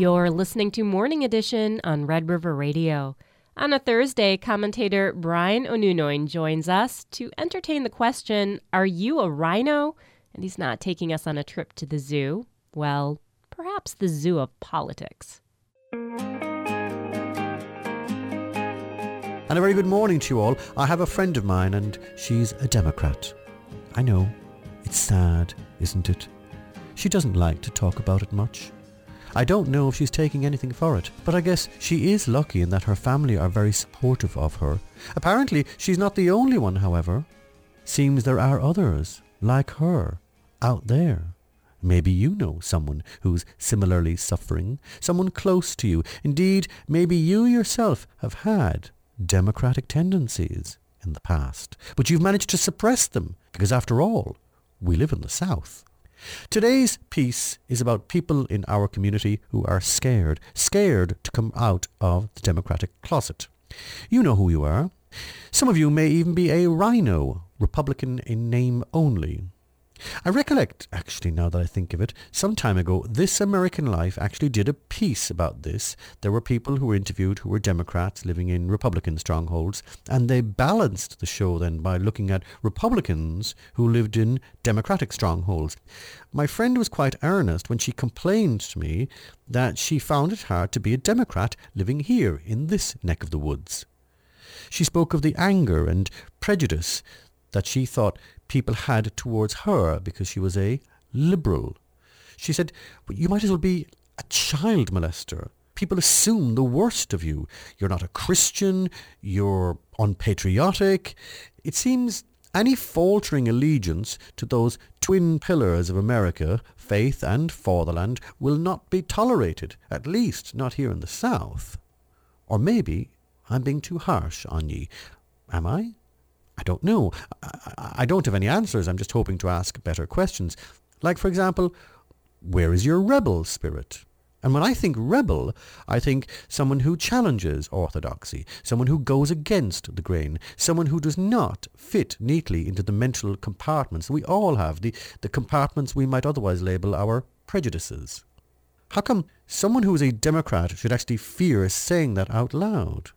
You're listening to Morning Edition on Red River Radio. On a Thursday, commentator Brian Onunoin joins us to entertain the question, are you a rhino? And he's not taking us on a trip to the zoo. Well, perhaps the zoo of politics. And a very good morning to you all. I have a friend of mine and she's a Democrat. I know, it's sad, isn't it? She doesn't like to talk about it much. I don't know if she's taking anything for it, but I guess she is lucky in that her family are very supportive of her. Apparently, she's not the only one, however. Seems there are others, like her, out there. Maybe you know someone who's similarly suffering, someone close to you. Indeed, maybe you yourself have had democratic tendencies in the past, but you've managed to suppress them, because after all, we live in the South. Today's piece is about people in our community who are scared to come out of the Democratic closet. You know who you are. Some of you may even be a rhino, Republican in name only. I recollect, actually, now that I think of it, some time ago, This American Life actually did a piece about this. There were people who were interviewed who were Democrats living in Republican strongholds, and they balanced the show then by looking at Republicans who lived in Democratic strongholds. My friend was quite earnest when she complained to me that she found it hard to be a Democrat living here in this neck of the woods. She spoke of the anger and prejudice that she thought people had towards her because she was a liberal. She said, "But you might as well be a child molester. People assume the worst of you. You're not a Christian, you're unpatriotic." It seems any faltering allegiance to those twin pillars of America, faith and fatherland, will not be tolerated, at least not here in the South. Or maybe I'm being too harsh on ye. Am I? I don't know. I don't have any answers. I'm just hoping to ask better questions. Like, for example, where is your rebel spirit? And when I think rebel, I think someone who challenges orthodoxy, someone who goes against the grain, someone who does not fit neatly into the mental compartments we all have, the compartments we might otherwise label our prejudices. How come someone who is a Democrat should actually fear saying that out loud?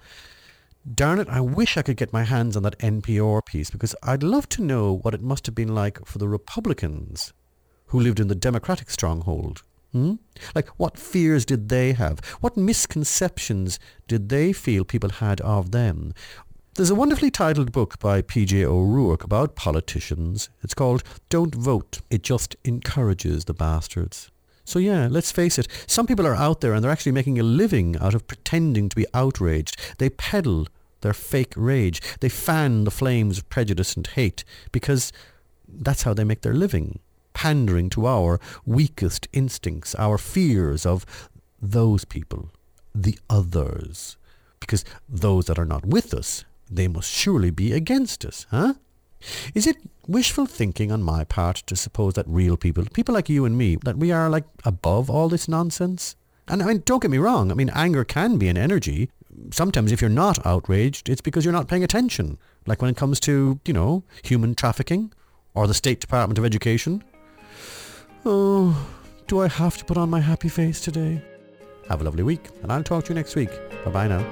Darn it, I wish I could get my hands on that NPR piece, because I'd love to know what it must have been like for the Republicans who lived in the Democratic stronghold. Like, what fears did they have? What misconceptions did they feel people had of them? There's a wonderfully titled book by P.J. O'Rourke about politicians. It's called Don't Vote. It just encourages the bastards. So yeah, let's face it, some people are out there and they're actually making a living out of pretending to be outraged. They peddle their fake rage. They fan the flames of prejudice and hate because that's how they make their living, pandering to our weakest instincts, our fears of those people, the others. Because those that are not with us, they must surely be against us, huh? Is it wishful thinking on my part to suppose that real people like you and me, that we are like above all this nonsense? And I mean, don't get me wrong, I mean, anger can be an energy. Sometimes if you're not outraged, it's because you're not paying attention. Like when it comes to, human trafficking or the State Department of Education. Oh, do I have to put on my happy face today? Have a lovely week, and I'll talk to you next week. Bye-bye now.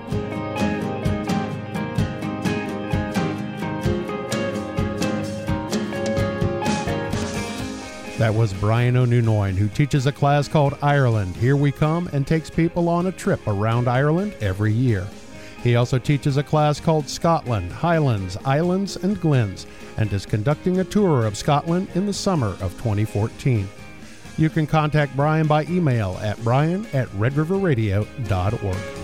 That was Brian Onunoin, who teaches a class called Ireland, Here We Come, and takes people on a trip around Ireland every year. He also teaches a class called Scotland, Highlands, Islands, and Glens, and is conducting a tour of Scotland in the summer of 2014. You can contact Brian by email at brian@redriverradio.org.